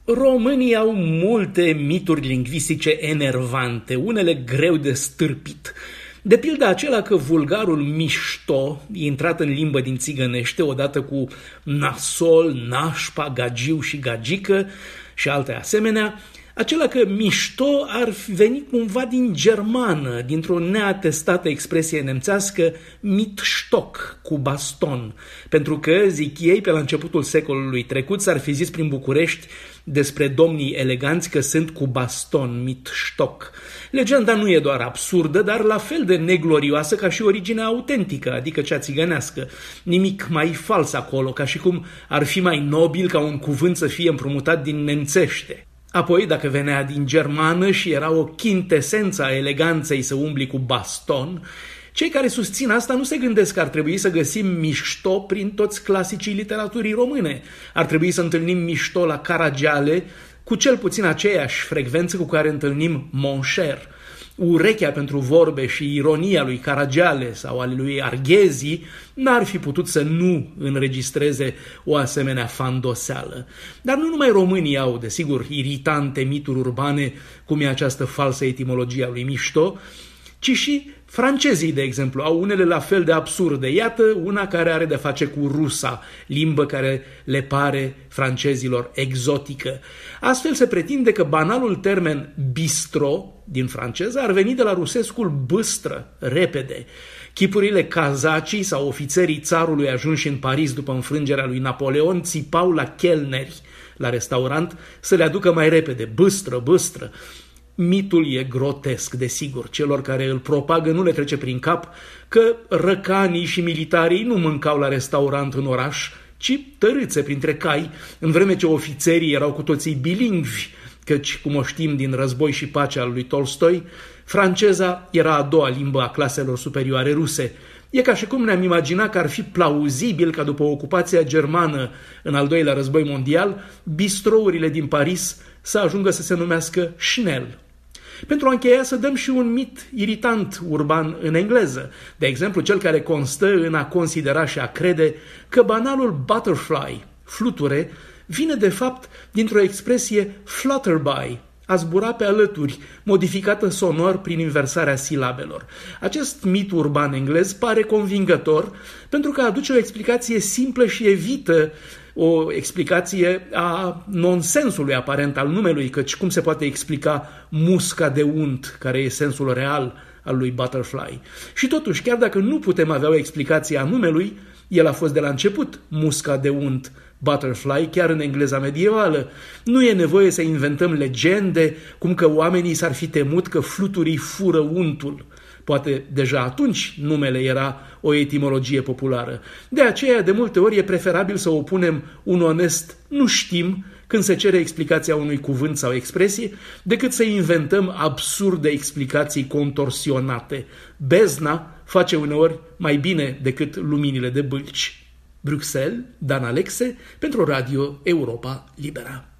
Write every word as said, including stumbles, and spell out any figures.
Românii au multe mituri lingvistice enervante, unele greu de stârpit. De pildă acela că vulgarul mișto, intrat în limbă din țigănește, odată cu nasol, nașpa, gagiu și gagică și alte asemenea, acela că mișto ar veni cumva din germană, dintr-o neatestată expresie nemțească, mitstock, cu baston, pentru că, zic ei, pe la începutul secolului trecut s-ar fi zis prin București despre domnii eleganți că sunt cu baston, mitstock. Legenda nu e doar absurdă, dar la fel de neglorioasă ca și originea autentică, adică cea țigănească. Nimic mai fals acolo, ca și cum ar fi mai nobil ca un cuvânt să fie împrumutat din nemțește. Apoi, dacă venea din germană și era o chintesență a eleganței să umbli cu baston, cei care susțin asta nu se gândesc că ar trebui să găsim mișto prin toți clasicii literaturii române. Ar trebui să întâlnim mișto la Caragiale cu cel puțin aceeași frecvență cu care întâlnim mon cher. Urechea pentru vorbe și ironia lui Caragiale sau ale lui Arghezi n-ar fi putut să nu înregistreze o asemenea fandoseală. Dar nu numai românii au, desigur, iritante mituri urbane, cum e această falsă etimologie a lui mișto, ci și francezii, de exemplu, au unele la fel de absurde. Iată una care are de face cu rusa, limbă care le pare francezilor exotică. Astfel se pretinde că banalul termen bistro din franceză ar veni de la rusescul bâstră, repede. Chipurile cazacii sau ofițerii țarului ajunși în Paris după înfrângerea lui Napoleon țipau la chelneri, la restaurant, să le aducă mai repede, bâstră, bâstră. Mitul e grotesc, desigur. Celor care îl propagă nu le trece prin cap că răcanii și militarii nu mâncau la restaurant în oraș, ci tărâțe printre cai, în vreme ce ofițerii erau cu toții bilingvi, căci, cum o știm din Război și Pace al lui Tolstoi, franceza era a doua limbă a claselor superioare ruse. E ca și cum ne-am imaginat că ar fi plauzibil ca după ocupația germană în al doilea război mondial, bistrourile din Paris să ajungă să se numească Schnell. Pentru a încheia, să dăm și un mit iritant urban în engleză. De exemplu, cel care constă în a considera și a crede că banalul butterfly, fluture, vine de fapt dintr-o expresie flutterby, a zbura pe alături, modificată sonor prin inversarea silabelor. Acest mit urban englez pare convingător pentru că aduce o explicație simplă și evită o explicație a nonsensului aparent al numelui, căci cum se poate explica musca de unt, care e sensul real al lui butterfly. Și totuși, chiar dacă nu putem avea o explicație a numelui, el a fost de la început musca de unt, butterfly, chiar în engleza medievală. Nu e nevoie să inventăm legende cum că oamenii s-ar fi temut că fluturii fură untul. Poate deja atunci numele era o etimologie populară. De aceea, de multe ori, e preferabil să opunem un onest "nu știm" când se cere explicația unui cuvânt sau expresie, decât să inventăm absurde explicații contorsionate. Bezna face uneori mai bine decât luminile de bâlci. Bruxelles, Dan Alexe, pentru Radio Europa Libera.